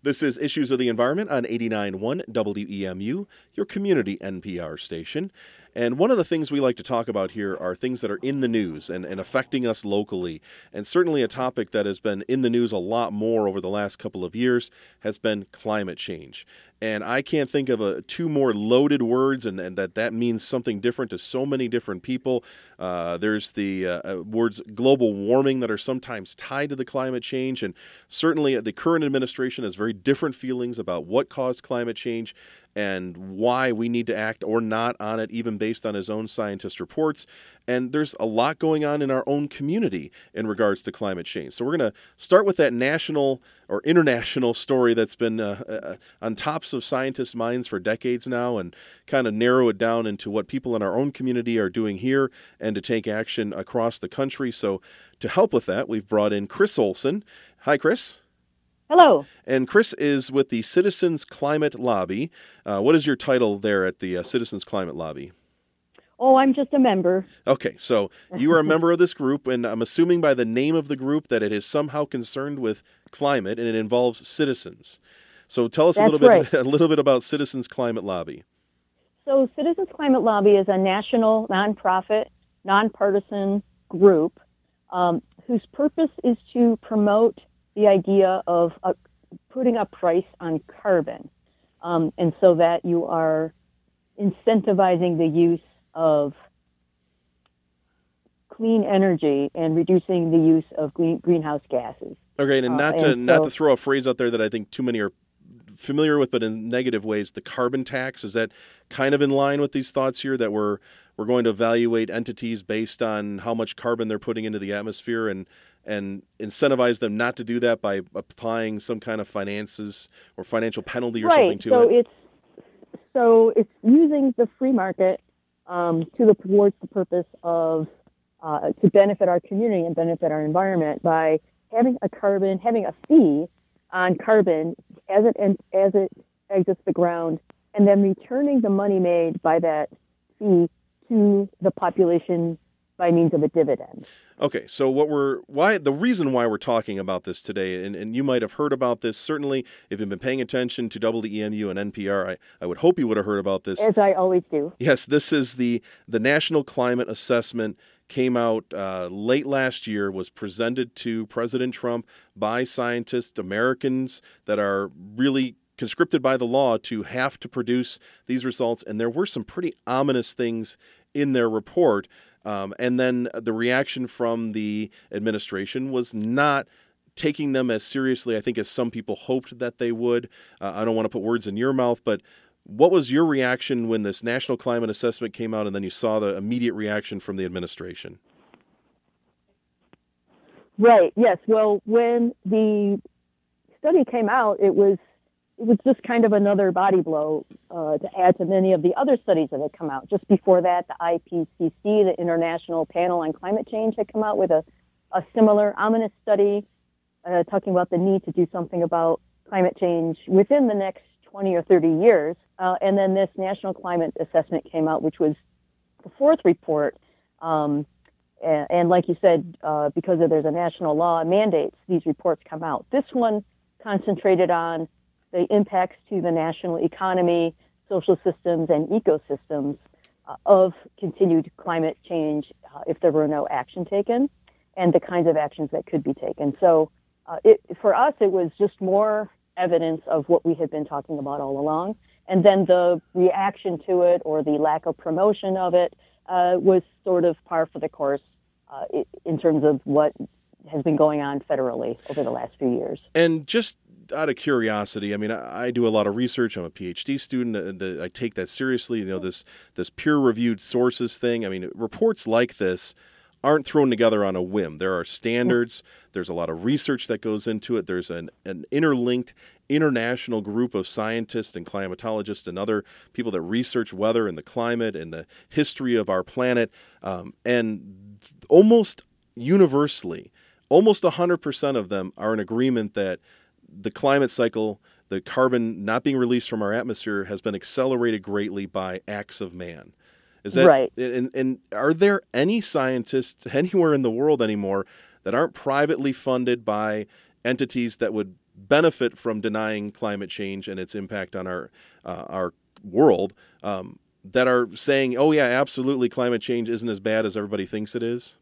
This is Issues of the Environment on 89.1 WEMU, your community NPR station. And one of the things we like to talk about here are things that are in the news and affecting us locally. And certainly a topic that has been in the news a lot more over the last couple of years has been climate change. And I can't think of two more loaded words, and that means something different to so many different people. There's the words global warming that are sometimes tied to the climate change. And certainly the current administration has very different feelings about what caused climate change and why we need to act or not on it, even based on his own scientist reports. And there's a lot going on in our own community in regards to climate change. So we're going to start with that national or international story that's been on tops of scientists' minds for decades now, and kind of narrow it down into what people in our own community are doing here and to take action across the country. So to help with that, we've brought in Chris Olson. Hi, Chris. Hello. And Chris is with the Citizens Climate Lobby. What is your title there at the Citizens Climate Lobby? Oh, I'm just a member. Okay, so you are a member of this group, and I'm assuming by the name of the group that it is somehow concerned with climate, and it involves citizens. So tell us a little bit about Citizens Climate Lobby. So Citizens Climate Lobby is a national, nonprofit, nonpartisan group whose purpose is to promote the idea of putting a price on carbon, and so that you are incentivizing the use of clean energy and reducing the use of greenhouse gases. Okay, and not to throw a phrase out there that I think too many are familiar with, but in negative ways, the carbon tax, is that kind of in line with these thoughts here, that we're going to evaluate entities based on how much carbon they're putting into the atmosphere and incentivize them not to do that by applying some kind of finances or financial penalty or something to it? So it's using the free market towards the purpose of to benefit our community and benefit our environment by having a fee on carbon as it exits the ground, and then returning the money made by that fee to the population by means of a dividend. Okay, so the reason why we're talking about this today, and you might have heard about this, certainly if you've been paying attention to WEMU and NPR, I would hope you would have heard about this. As I always do. Yes, this is the National Climate Assessment, came out late last year, was presented to President Trump by scientists, Americans that are really conscripted by the law to have to produce these results, and there were some pretty ominous things in their report. And then the reaction from the administration was not taking them as seriously, I think, as some people hoped that they would. I don't want to put words in your mouth, but what was your reaction when this National Climate Assessment came out and then you saw the immediate reaction from the administration? Right, yes. Well, when the study came out, it was just kind of another body blow to add to many of the other studies that had come out. Just before that, the IPCC, the International Panel on Climate Change, had come out with a similar ominous study talking about the need to do something about climate change within the next 20 or 30 years. And then this National Climate Assessment came out, which was the fourth report. And like you said, because there's a national law mandates these reports come out. This one concentrated on the impacts to the national economy, social systems, and ecosystems of continued climate change if there were no action taken, and the kinds of actions that could be taken. So for us, it was just more evidence of what we had been talking about all along. And then the reaction to it, or the lack of promotion of it, was sort of par for the course in terms of what has been going on federally over the last few years. And just out of curiosity, I mean, I do a lot of research. I'm a PhD student. I take that seriously. You know, this peer-reviewed sources thing. I mean, reports like this aren't thrown together on a whim. There are standards. There's a lot of research that goes into it. There's an interlinked international group of scientists and climatologists and other people that research weather and the climate and the history of our planet. And almost universally, almost 100% of them are in agreement that the climate cycle, the carbon not being released from our atmosphere, has been accelerated greatly by acts of man. Is that right? And are there any scientists anywhere in the world anymore that aren't privately funded by entities that would benefit from denying climate change and its impact on our world, that are saying, oh yeah, absolutely, climate change isn't as bad as everybody thinks it is?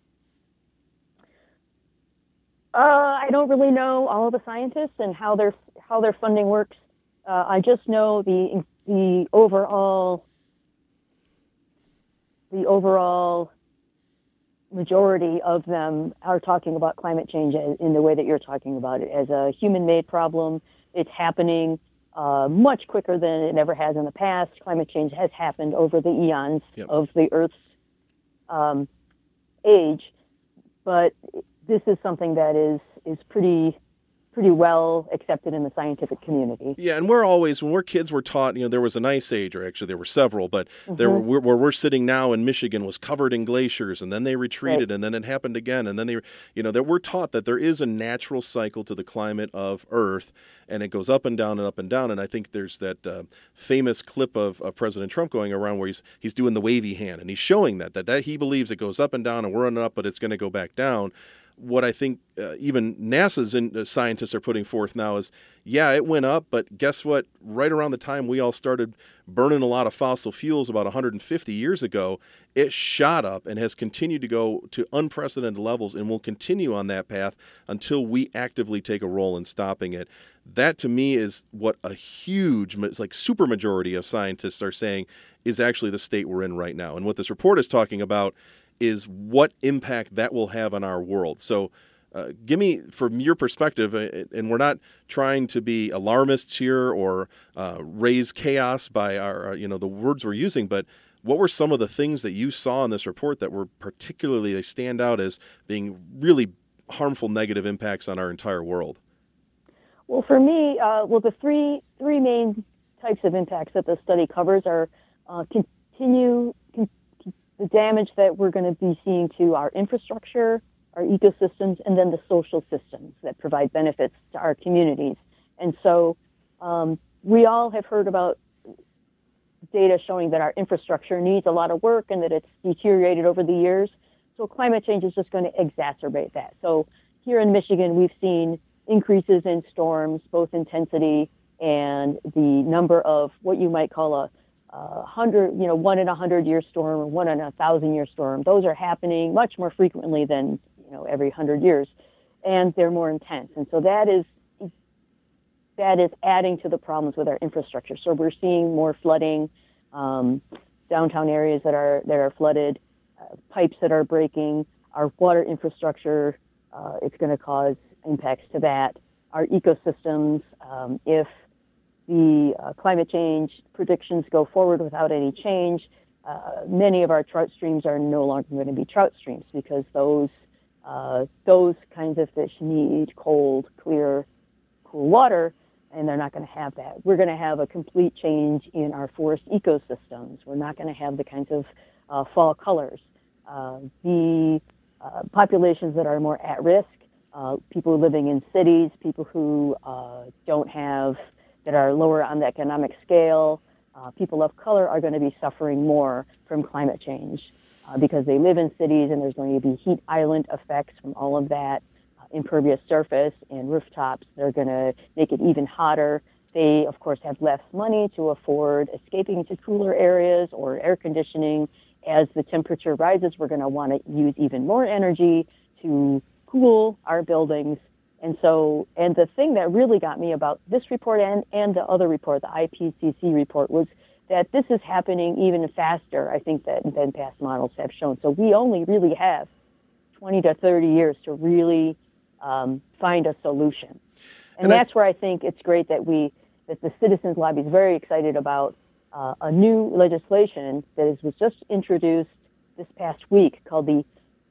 I don't really know all of the scientists and how their funding works. I just know the overall majority of them are talking about climate change in the way that you're talking about it, as a human-made problem. It's happening much quicker than it ever has in the past. Climate change has happened over the eons of the Earth's age, but this is something that is pretty well accepted in the scientific community. Yeah, and when we're kids, we're taught, there was an ice age, or actually there were several, but where we're sitting now in Michigan was covered in glaciers, and then they retreated, and then it happened again, and then that we're taught that there is a natural cycle to the climate of Earth, and it goes up and down and up and down. And I think there's that famous clip of President Trump going around where he's doing the wavy hand, and he's showing that he believes it goes up and down, and we're on up, but it's going to go back down. What I think even NASA's scientists are putting forth now is, yeah, it went up, but guess what? Right around the time we all started burning a lot of fossil fuels about 150 years ago, it shot up and has continued to go to unprecedented levels and will continue on that path until we actively take a role in stopping it. That, to me, is what a huge, super majority of scientists are saying is actually the state we're in right now. And what this report is talking about is what impact that will have on our world. So give me, from your perspective, and we're not trying to be alarmists here or raise chaos by our, the words we're using, but what were some of the things that you saw in this report that were particularly, they stand out as being really harmful negative impacts on our entire world? Well, for me, the three main types of impacts that the study covers are the damage that we're going to be seeing to our infrastructure, our ecosystems, and then the social systems that provide benefits to our communities. And so we all have heard about data showing that our infrastructure needs a lot of work and that it's deteriorated over the years. So climate change is just going to exacerbate that. So here in Michigan, we've seen increases in storms, both intensity and the number of what you might call a 1 in a 100-year storm or 1 in a 1,000-year storm. Those are happening much more frequently than every 100 years, and they're more intense. And so that is adding to the problems with our infrastructure. So we're seeing more flooding, downtown areas that are flooded, pipes that are breaking, our water infrastructure. It's going to cause impacts to that. Our ecosystems, if the climate change predictions go forward without any change, many of our trout streams are no longer going to be trout streams because those kinds of fish need cold, clear, cool water, and they're not going to have that. We're going to have a complete change in our forest ecosystems. We're not going to have the kinds of fall colors. The populations that are more at risk, people living in cities, people who that are lower on the economic scale, people of color are going to be suffering more from climate change because they live in cities and there's going to be heat island effects from all of that, impervious surface and rooftops. They're going to make it even hotter. They, of course, have less money to afford escaping to cooler areas or air conditioning. As the temperature rises, we're going to want to use even more energy to cool our buildings. And the thing that really got me about this report and the other report, the IPCC report, was that this is happening even faster, I think, than past models have shown. So we only really have 20 to 30 years to really find a solution. And that's where I think it's great that the Citizens Lobby is very excited about a new legislation that was just introduced this past week called the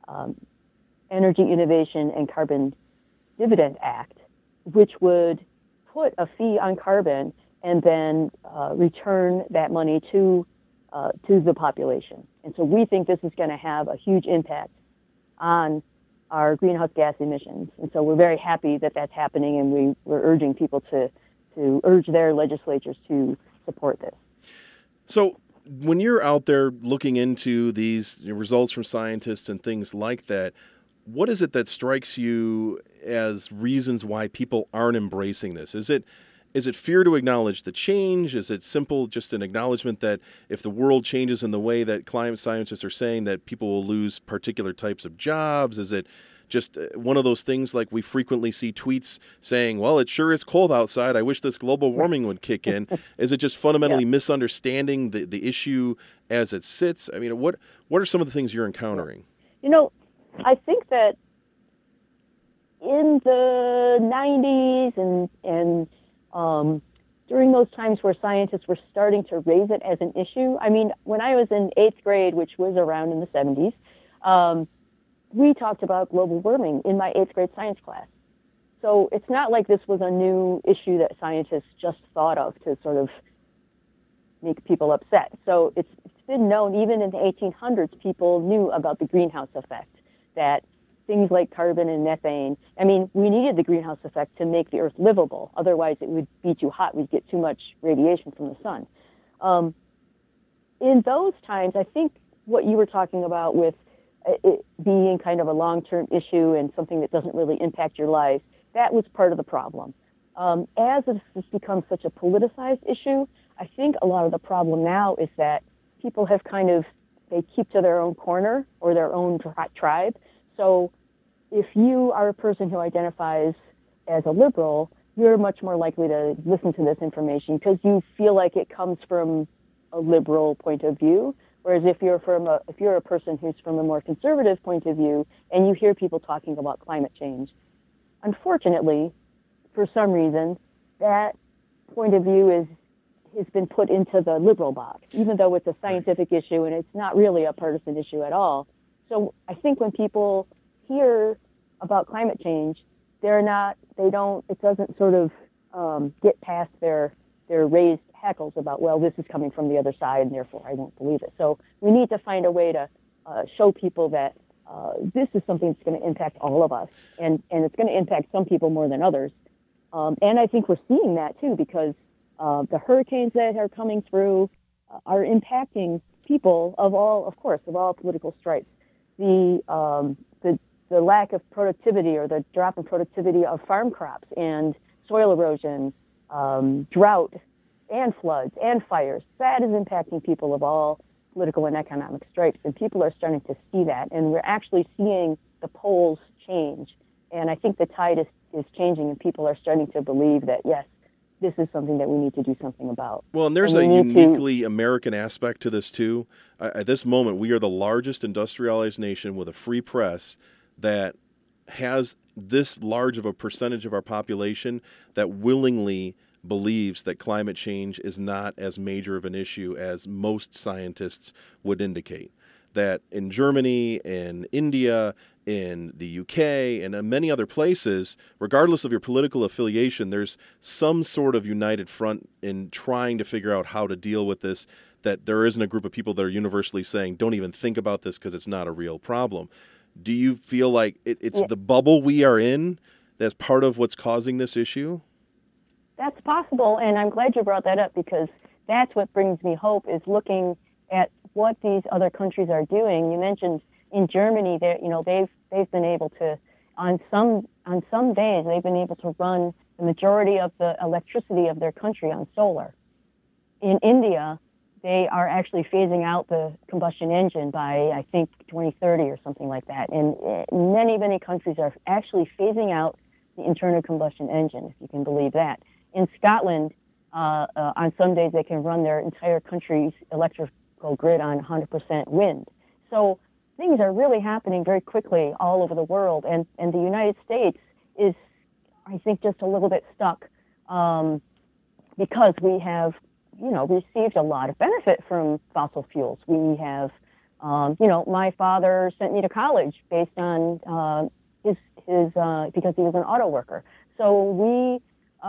Energy Innovation and Carbon Dividend Act, which would put a fee on carbon and then return that money to the population. And so we think this is going to have a huge impact on our greenhouse gas emissions. And so we're very happy that that's happening, and we're urging people to urge their legislatures to support this. So when you're out there looking into these results from scientists and things like that, what is it that strikes you as reasons why people aren't embracing this? Is it fear to acknowledge the change? Is it simple, just an acknowledgement that if the world changes in the way that climate scientists are saying, that people will lose particular types of jobs? Is it just one of those things like we frequently see tweets saying, well, it sure is cold outside. I wish this global warming would kick in. Is it just fundamentally misunderstanding the issue as it sits? I mean, what are some of the things you're encountering? I think that in the 90s and during those times where scientists were starting to raise it as an issue, I mean, when I was in 8th grade, which was around in the 70s, we talked about global warming in my 8th grade science class. So it's not like this was a new issue that scientists just thought of to sort of make people upset. So it's been known, even in the 1800s, people knew about the greenhouse effect, that things like carbon and methane, I mean, we needed the greenhouse effect to make the Earth livable. Otherwise, it would be too hot. We'd get too much radiation from the sun. In those times, I think what you were talking about with it being kind of a long-term issue and something that doesn't really impact your life, that was part of the problem. As this has become such a politicized issue, I think a lot of the problem now is that people have they keep to their own corner or their own tribe. So if you are a person who identifies as a liberal, you're much more likely to listen to this information because you feel like it comes from a liberal point of view. Whereas if you're a person who's from a more conservative point of view and you hear people talking about climate change, unfortunately, for some reason, that point of view has been put into the liberal box, even though it's a scientific issue and it's not really a partisan issue at all. So I think when people hear about climate change, it doesn't sort of get past their raised hackles about, well, this is coming from the other side and therefore I won't believe it. So we need to find a way to show people that this is something that's going to impact all of us and it's going to impact some people more than others. And I think we're seeing that too, because the hurricanes that are coming through are impacting people of all political stripes. The lack of productivity or the drop in productivity of farm crops and soil erosion, drought and floods and fires, that is impacting people of all political and economic stripes. And people are starting to see that. And we're actually seeing the polls change. And I think the tide is changing and people are starting to believe that, yes, this is something that we need to do something about. Well, and there's a uniquely American aspect to this, too. At this moment, we are the largest industrialized nation with a free press that has this large of a percentage of our population that willingly believes that climate change is not as major of an issue as most scientists would indicate. That in Germany, in India, in the UK, and in many other places, regardless of your political affiliation, there's some sort of united front in trying to figure out how to deal with this, that there isn't a group of people that are universally saying, don't even think about this because it's not a real problem. Do you feel like it's the bubble we are in that's part of what's causing this issue? That's possible, and I'm glad you brought that up because that's what brings me hope, is looking at what these other countries are doing. You mentioned in Germany that they've been able to, on some days they've been able to run the majority of the electricity of their country on solar. In India, they are actually phasing out the combustion engine by, I think, 2030 or something like that. And many, many countries are actually phasing out the internal combustion engine, if you can believe that. In Scotland, on some days they can run their entire country's electrical grid on 100% wind. So things are really happening very quickly all over the world. And the United States is, I think, just a little bit stuck because we have received a lot of benefit from fossil fuels. We have, my father sent me to college based on his because he was an auto worker. So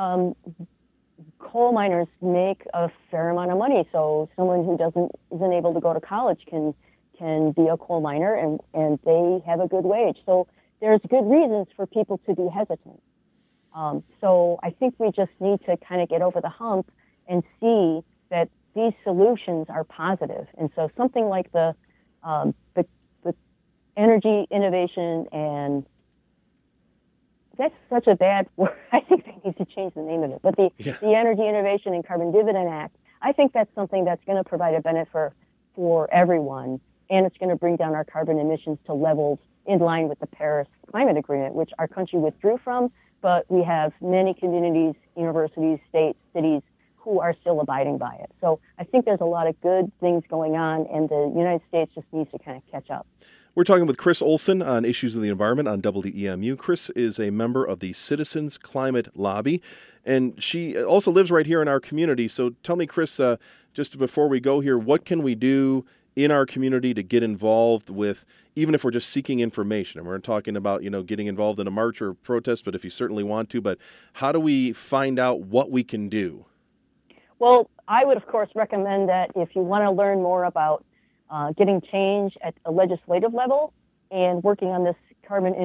coal miners make a fair amount of money. So someone who isn't able to go to college can be a coal miner and they have a good wage. So there's good reasons for people to be hesitant. So I think we just need to kind of get over the hump and see that these solutions are positive. And so something like the energy innovation and that's such a bad word. I think they need to change the name of it. But the Energy Innovation and Carbon Dividend Act, I think that's something that's going to provide a benefit for everyone, and it's going to bring down our carbon emissions to levels in line with the Paris Climate Agreement, which our country withdrew from, but we have many communities, universities, states, cities who are still abiding by it. So I think there's a lot of good things going on, and the United States just needs to kind of catch up. We're talking with Chris Olson on issues of the environment on WEMU. Chris is a member of the Citizens Climate Lobby, and she also lives right here in our community. So tell me, Chris, just before we go here, what can we do in our community to get involved with, even if we're just seeking information? And we're talking about, getting involved in a march or protest, but if you certainly want to, but how do we find out what we can do? Well, I would, of course, recommend that if you want to learn more about getting change at a legislative level and working on this Energy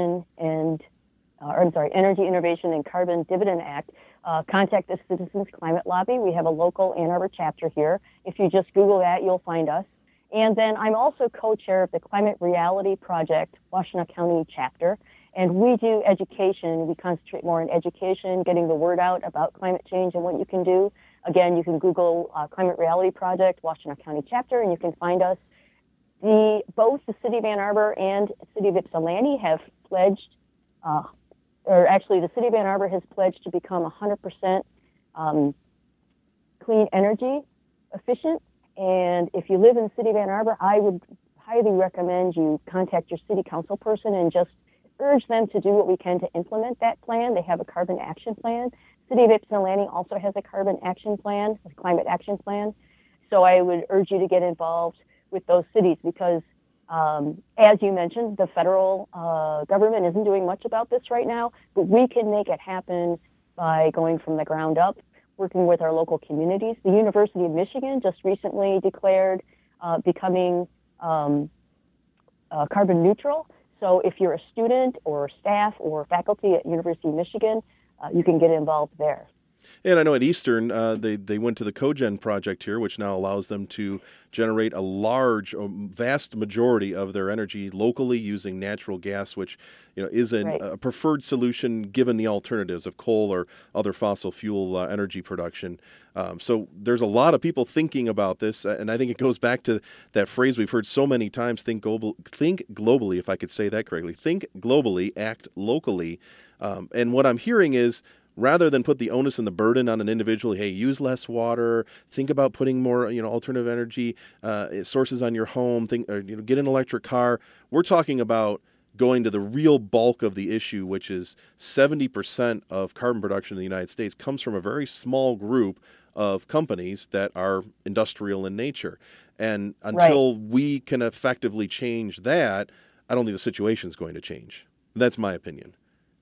Innovation and Carbon Dividend Act, contact the Citizens Climate Lobby. We have a local Ann Arbor chapter here. If you just Google that, you'll find us. And then I'm also co-chair of the Climate Reality Project, Washtenaw County chapter. And we do education. We concentrate more on education, getting the word out about climate change and what you can do. Again, you can Google Climate Reality Project, Washtenaw County chapter, and you can find us. Both the City of Ann Arbor and the City of Ypsilanti have pledged, the City of Ann Arbor has pledged to become 100% clean energy efficient. And if you live in the City of Ann Arbor, I would highly recommend you contact your city council person and just urge them to do what we can to implement that plan. They have a carbon action plan. City of Ypsilanti also has a carbon action plan, a climate action plan. So I would urge you to get involved with those cities because, as you mentioned, the federal government isn't doing much about this right now, but we can make it happen by going from the ground up, working with our local communities. The University of Michigan just recently declared becoming carbon neutral. So if you're a student or staff or faculty at University of Michigan, you can get involved there. And I know at Eastern, they went to the Cogen project here, which now allows them to generate a vast majority of their energy locally using natural gas, which is a preferred solution given the alternatives of coal or other fossil fuel energy production. So there's a lot of people thinking about this, and I think it goes back to that phrase we've heard so many times: think globally, if I could say that correctly. Think globally, act locally. And what I'm hearing is, rather than put the onus and the burden on an individual, hey, use less water, think about putting more, alternative energy sources on your home, get an electric car. We're talking about going to the real bulk of the issue, which is 70% of carbon production in the United States comes from a very small group of companies that are industrial in nature. And until we can effectively change that, I don't think the situation is going to change. That's my opinion.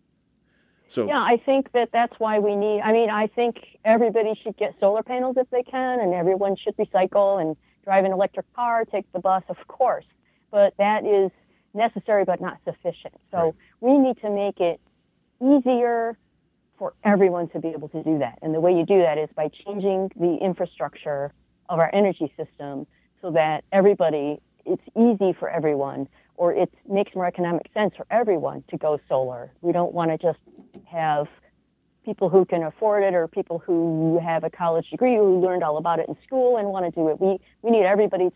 So, yeah, I think that's why I think everybody should get solar panels if they can, and everyone should recycle and drive an electric car, take the bus, of course. But that is necessary but not sufficient. So we need to make it easier for everyone to be able to do that. And the way you do that is by changing the infrastructure of our energy system so that it's easy for everyone, or it makes more economic sense for everyone to go solar. We don't want to just have people who can afford it or people who have a college degree who learned all about it in school and want to do it. We need everybody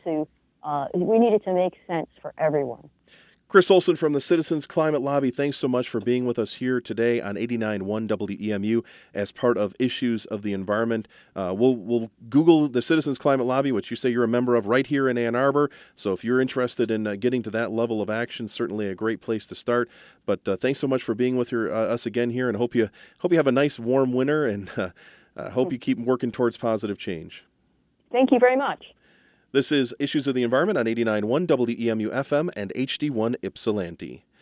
we need it to make sense for everyone. Chris Olson from the Citizens Climate Lobby, thanks so much for being with us here today on 89.1 WEMU as part of Issues of the Environment. We'll Google the Citizens Climate Lobby, which you say you're a member of right here in Ann Arbor. So if you're interested in getting to that level of action, certainly a great place to start. But thanks so much for being with us again here, and hope you have a nice warm winter, and hope you keep working towards positive change. Thank you very much. This is Issues of the Environment on 89.1 WEMU FM and HD1 Ypsilanti.